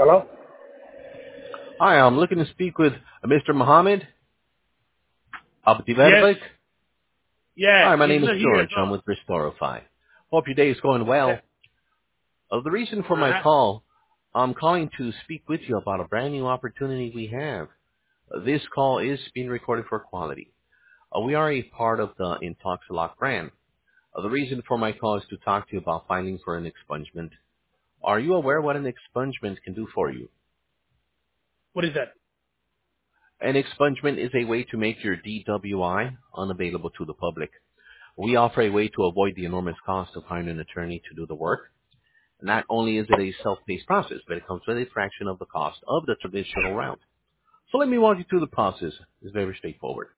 Hello? Hi, I'm looking to speak with Mr. Mohammed Yes. Abdiverbek. Yeah, Hi, my he's name is not here. George. I'm with Restorify. Hope your day is going Yeah. well. The reason for my Uh-huh. call, I'm calling to speak with you about a brand new opportunity we have. This call is being recorded for quality. We are a part of the Intoxilock brand. The reason for my call is to talk to you about filing for an expungement. Are you aware what an expungement can do for you? What is that? An expungement is a way to make your DWI unavailable to the public. We offer a way to avoid the enormous cost of hiring an attorney to do the work. Not only is it a self-paced process, but it comes with a fraction of the cost of the traditional route. So let me walk you through the process. It's very straightforward.